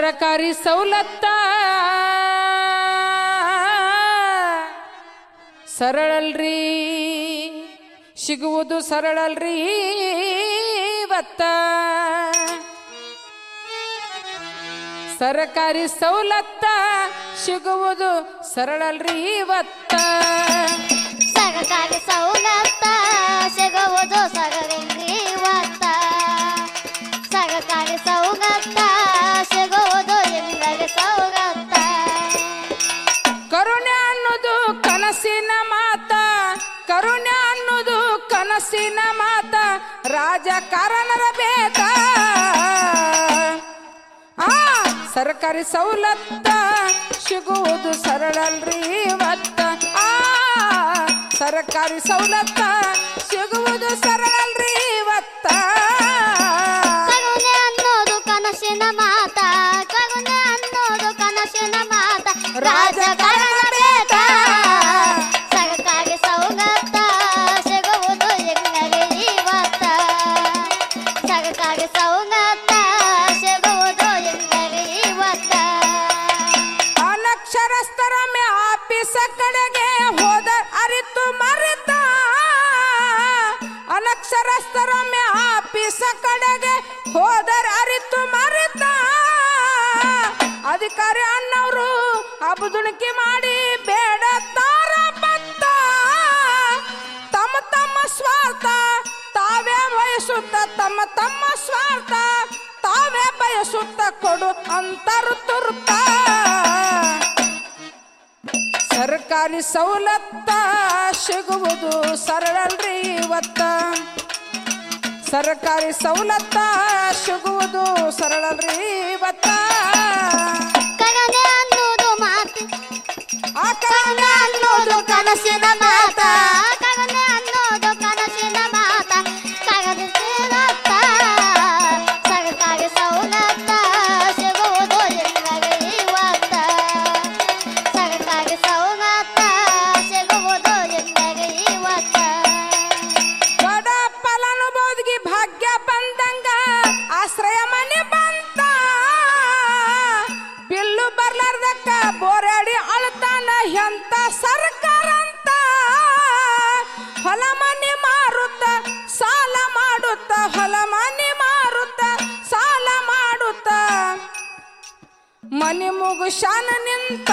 ಸರಕಾರಿ ಸವಲತ್ತ ಸರಳಲ್ರಿ ಸಿಗುವುದು ಸರಳಲ್ರಿ ಇವತ್ತ ಸರಕಾರಿ ಸವಲತ್ತ ಸಿಗುವುದು ಸರಳಲ್ರಿ ಇವತ್ತ ಸರಕಾರಿ ಸವಲತ್ತ ಸಿಗುವುದು ಸರಳಲ್ರಿ ಇವತ್ತ ಸರಕಾರಿ ಸವಲತ್ತ ಸಿಗುವುದು ಎಲ್ಲರಿಗೆ ಸವಲತ್ತ ಕರುಣೆ ಅನ್ನೋದು ಕನಸಿನ ಮಾತ ಕರುಣೆ ಅನ್ನೋದು ಕನಸಿನ ಮಾತ ರಾಜಕಾರಣರ ಬೇತ ಸರ್ಕಾರಿ ಸವಲತ್ತ ಸಿಗುವುದು ಸರಳಲ್ರಿ ಇವತ್ತ ಸರ್ಕಾರಿ ಸವಲತ್ತ ಸಿಗುವುದು ಸರಳಲ್ರಿ ಇವತ್ತ ಕರುಣೆ ಅನ್ನೋದು ಕನಸಿನ ಮಾತ ಕರುಣೆ ಅನ್ನೋದು ಕನಸಿನ ಮಾತ ರಾಜಕಾರಣ ಬೇಕ ಸರ್ಕಾರಿ ಸವಲತ್ತ ಸಿಗುವುದು ಎಲ್ಲರಿಗೆ ಇವತ್ತ ಸರ್ಕಾರಿ ಸವಲತ್ತ ಸಿಗುವುದು ಎಲ್ಲರಿಗೆ ಇವತ್ತ ಅನಕ್ಷರಸ್ಥರ ಮೇ ಆಫೀಸ ಕಡೆಗೆ ಹೋದ ಅರಿತು ಮರೆತ ಅನಕ್ಷರಸ್ಥರ ಮೇ ಆಫೀಸ ಕಡೆಗೆ ಹೋದರ ಅರಿತು ಮರೆತ ಅಧಿಕಾರಿ ಅನ್ನವರು ಅಬದುಣಿಕೆ ಮಾಡಿ ಬೇಡ ತಾರ ಬತ್ತ ತಮ್ಮ ತಮ್ಮ ಸ್ವಾರ್ಥ ತಾವೇ ಬಯಸುತ್ತ ತಮ್ಮ ತಮ್ಮ ಸ್ವಾರ್ಥ ತಾವೇ ಬಯಸುತ್ತ ಕೊಡು ಅಂತರು ತುರ್ತ ಸರ್ಕಾರಿ ಸವಲತ್ತ ಸಿಗುವುದು ಸರಳಲ್ರಿ ಇವತ್ತ ಸರ್ಕಾರಿ ಸವಲತ್ತ ಸಿಗುವುದು ಸರಳಲ್ರಿ ಇವತ್ತ ಕರುಣೆ ಅನ್ನೋದು ಮಾತು ಕರುಣೆ ಅನ್ನೋದು ಕನಸಿನ ಮಾತ ಕರುಣೆ ಅನ್ನೋದು ಕನಸಿನ ಮಾತ ಕರದಿ ಸವಲತ್ತ ಸರ್ಕಾರಿ ಸವಲತ್ತ ಸಿಗುವುದು ಎಲ್ಲರಿಗೆ ಇವತ್ತ ಸರ್ಕಾರಿ ಸವಲತ್ತ ಸಿಗುವುದು ಎಲ್ಲರಿಗೆ ಇವತ್ತ ಬಡ ಫಲಾನುಭವಿಗೆ ಭಾಗ್ಯ ಬಂದಂಗ ಆಶ್ರಯ ಮನೆ ಬಂತ ಬಿಲ್ಲು ಬರ್ಲಾರ್ದಕ್ಕ ಬೋರಾಡಿ ಅಳ್ತಾನ ಎಂತ ಸರ್ಕಾರ ಅಂತ ಹೊಲ ಮನೆ ಮಾರುತ್ತ ಸಾಲ ಮಾಡುತ್ತ ಹೊಲ ಮನೆ ಮಾರುತ್ತ ಸಾಲ ಮಾಡುತ್ತ ಮನೆ ಮುಗುಶಾನ ನಿಂತ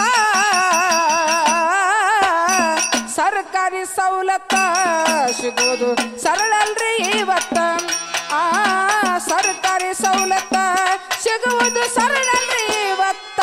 ಸರ್ಕಾರಿ ಸವಲತ್ತ ಸಿಗೋದು ಸರಳಲ್ರಿ ಇವತ್ತ ಸರ್ಕಾರಿ ಸವಲತ್ತ ಸಿಗುವುದು ಸರಳಲ್ರಿ ಇವತ್ತ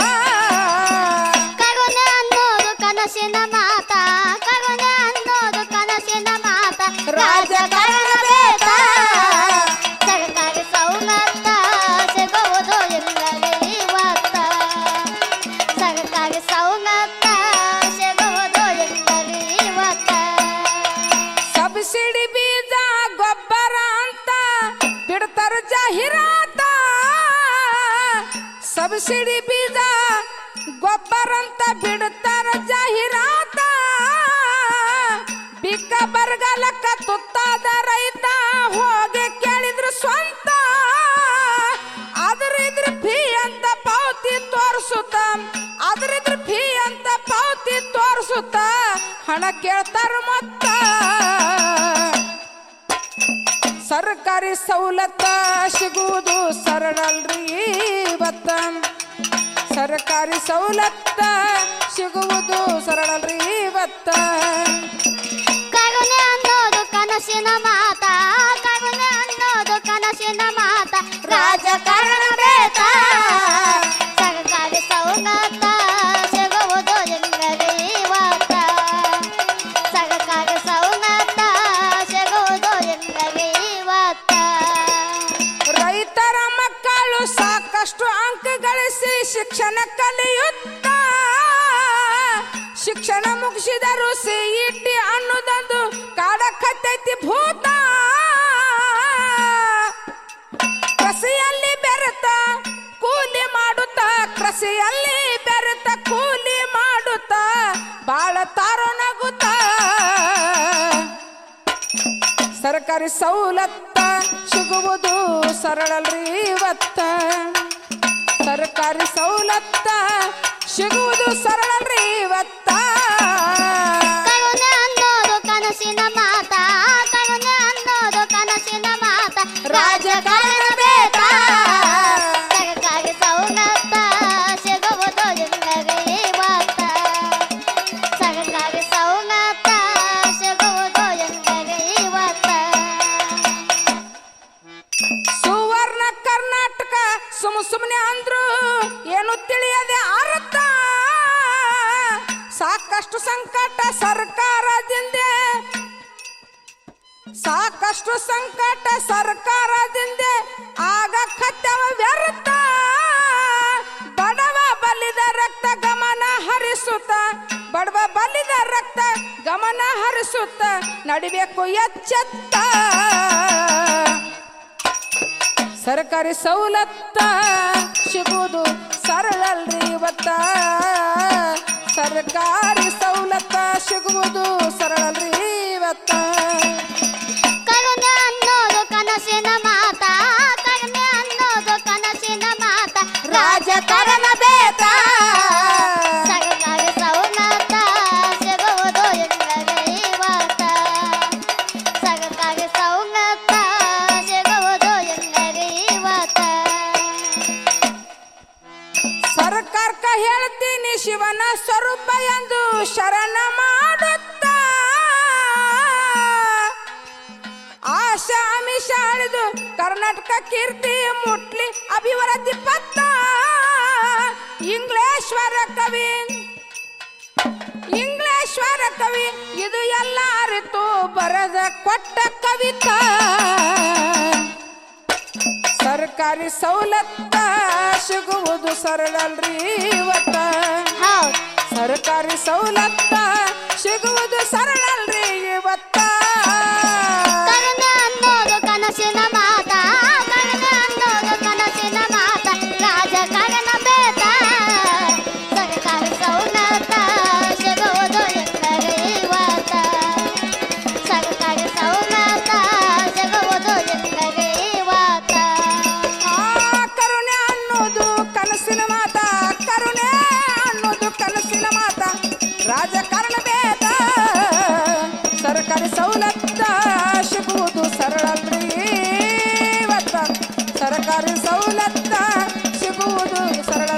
ಕರುಣೆ ಅನ್ನೋದು ಕನಸಿನ ಮಾತ ಕರುಣೆ ಅನ್ನೋದು ಕನಸಿನ ಮಾತ ರಾಜಕಾರಣ ಬೇಕ ಸರ್ಕಾರಿ ಸವಲತ್ತ ಸಿಗುವುದು ಎಲ್ಲರಿಗೆ ಇವತ್ತ ಸರ್ಕಾರಿ ಸವಲತ್ತ ಸಿಗುವುದು ಎಲ್ಲರಿಗೆ ಇವತ್ತ ಸಬ್ಸಿಡಿ ಬೀಜ ಗೊಬ್ಬರ ಅಂತ ಬಿಡ್ತಾರ ಜಾಹೀರಾತ ಸಬ್ಸಿಡಿ ಬೀಜ ಗೊಬ್ಬರ ಅಂತ ಬಿಡ್ತಾರ ಜಾಹೀರಾತ ಬಿಕ್ಕ ಬರಗಾಲಕ್ಕ ತುತ್ತಾದ ರೈತ ಹೋಗಿ ಕೇಳಿದ್ರು ಸ್ವಂತ ಅದ್ರಿದ್ರ ಫೀ ಅಂತ ಪಾವತಿ ತೋರಿಸುತ್ತ ಅದ್ರಿದ್ರ ಫೀ ಅಂತ ಪಾವತಿ ತೋರಿಸುತ್ತ ಹಣ ಕೇಳ್ತಾರ ಮತ್ತ ಸರ್ಕಾರಿ ಸವಲತ್ತ ಸಿಗುವುದು ಸರಳಲ್ರಿ ಇವತ್ತ ಸರ್ಕಾರಿ ಸವಲತ್ತ ಸಿಗುವುದು ಸರಳಲ್ರಿ ಇವತ್ತ ಕರುಣೆ ಅನ್ನೋದು ಕನಸಿನ ಮಾತ ಕರುಣೆ ಅನ್ನೋದು ಕನಸಿನ ಮಾತ ರಾಜಕಾರಣ ಬೇಕ ಸರ್ಕಾರಿ ಸವಲತ್ತ ಸಿಗುವುದು ಎಲ್ಲರಿಗೆ ಇವತ್ತ ಸರ್ಕಾರಿ ಸವಲತ್ತ ಸಿಗುವುದು ಎಲ್ಲರಿಗೆ ಇವತ್ತ ರೈತರ ಮಕ್ಕಳು ಸಾಕಷ್ಟು ಅಂಕ ಗಳಿಸಿ ಶಿಕ್ಷಣ ಕಲಿಯುತ್ತ ಶಿಕ್ಷಣ ಮುಗಿಸಿದರು ಸಿಇಟಿ ಅನ್ನೋದೊಂದು ಕಾಡಕತ್ತೈತಿ ಭೂತ ಕೃಷಿಯಲ್ಲಿ ಬೆರೆತ ಕೂಲಿ ಮಾಡುತ್ತ ಕೃಷಿಯಲ್ಲಿ ಬೆರೆತ ಕೂಲಿ ಮಾಡುತ್ತ ಬಾಳ ತಾರೋ ನಗುತ್ತ ಸರ್ಕಾರಿ ಸವಲತ್ತ ಸಿಗುವುದು ಸರಳಲ್ರಿ ಇವತ್ತ ಸರ್ಕಾರಿ ಸವಲತ್ತ ಸಿಗುವುದು ಸರಳಲ್ರಿ ಇವತ್ತ ಕರುಣೆ ಅನ್ನೋದು ಕನಸಿನ ಮಾತ ಕರುಣೆ ಅನ್ನೋದು ಕನಸಿನ ಮಾತ ರಾಜಕಾರಣ ಬೇಕಾ ಸರ್ಕಾರಿ ಸವಲತ್ತ ಸಿಗುವುದು ಎಲ್ಲರಿಗೆ ಇವತ್ತ ಸರ್ಕಾರಿ ಸವಲತ್ತ ಸಿಗುವುದು ಎಲ್ಲರಿಗೆ ಇವತ್ತ ಸುವರ್ಣ ಕರ್ನಾಟಕ ಸುಮ್ಮನೆ ಅಂದ್ರು ಏನು ತಿಳಿಯದೆ ಅರ್ಥ ಸಾಕಷ್ಟು ಸಂಕಟ ಸರ್ಕಾರದಿಂದ ಸಾಕಷ್ಟು ಸಂಕಟ ಸರ್ಕಾರದಿಂದ ಆಗ ಕತ್ತವ ವ್ಯರ್ಥ ಬಡವ ಬಲಿದ ರಕ್ತ ಗಮನ ಹರಿಸುತ್ತ ಬಡವ ಬಲಿದ ರಕ್ತ ಗಮನ ಹರಿಸುತ್ತ ನಡಿಬೇಕು ಎಚ್ಚೆತ್ತ ಸರ್ಕಾರಿ ಸವಲತ್ತ ಸಿಗುವುದು ಸರಳಲ್ರಿ ಇವತ್ತ ಸರ್ಕಾರಿ ಸವಲತ್ತ ಸಿಗುವುದು ಸರಳಲ್ರಿ ಇವತ್ತ ಕರುಣೆ ಅನ್ನೋದು ಕನಸಿನ ಮಾತ ಕರುಣೆ ಅನ್ನೋದು ಕನಸಿನ ಮಾತ ರಾಜಕಾರಣ ಬೇಕಾ ಸರ್ಕಾರಿ ಸವಲತ್ತ ಸಿಗುವುದು ಎಲ್ಲರಿಗೆ ಇವತ್ತ ಸರ್ಕಾರಿ ಸವಲತ್ತ ಸಿಗುವುದು ಎಲ್ಲರಿಗೆ ಇವತ್ತ ಸರ್ಕಾರಕ್ಕ ಹೇಳ್ತೀನಿ ಶಿವನ ಸ್ವರೂಪ ಎಂದು ಶರಣ ಮಾಡುತ್ತ ಆಶಾ ಆಮಿಷ ಅಳಿದು ಕರ್ನಾಟಕ ಕೀರ್ತಿ ಮುಟ್ಲಿ ಅಭಿವೃದ್ಧಿ ಪತ್ತ ಇಂಗ್ಲೇಶ್ವರ ಕವಿ ಇದು ಎಲ್ಲ ಅರಿತು ಬರದ ಕೊಟ್ಟ ಕವಿತಾ ಸರ್ಕಾರಿ ಸವಲತ್ತ ಸಿಗುವುದು ಸರಳಲ್ರಿ ಇವತ್ತ ಹೌದು ಸರ್ಕಾರಿ ಸವಲತ್ತ ಸಿಗುವುದು ಸರಳಲ್ರಿ ಇವತ್ತ ಕರುಣೆ ಅನ್ನೋದು ಕನಸಿನ ಮಾತ ಕರುಣೆ ಅನ್ನೋದು ಕನಸಿನ ಮಾತ ರಾಜಕಾರಣ ಬೇಕ ಸರ್ಕಾರಿ ಸವಲತ್ತ ಸಿಗುವುದು ಎಲ್ಲರಿಗೆ ಇವತ್ತ ಸರ್ಕಾರಿ ಸವಲತ್ತ ಸಿಗುವುದು ಎಲ್ಲರಿಗೆ ಇವತ್ತ ಕರುಣೆ ಅನ್ನೋದು ಕನಸಿನ ಮಾತ ಕರುಣೆ ಅನ್ನೋದು ಕನಸಿನ ಮಾತ ರಾಜಕಾರಣ ಬೇಕ ಸರ್ಕಾರಿ ಸವಲತ್ತ ಸಿಗುವುದು ಸರಳಲ್ರಿ ಇವತ್ತ ಸರ್ಕಾರಿ ಸವಲತ್ತ ಸಿಗುವುದು ಸರಳ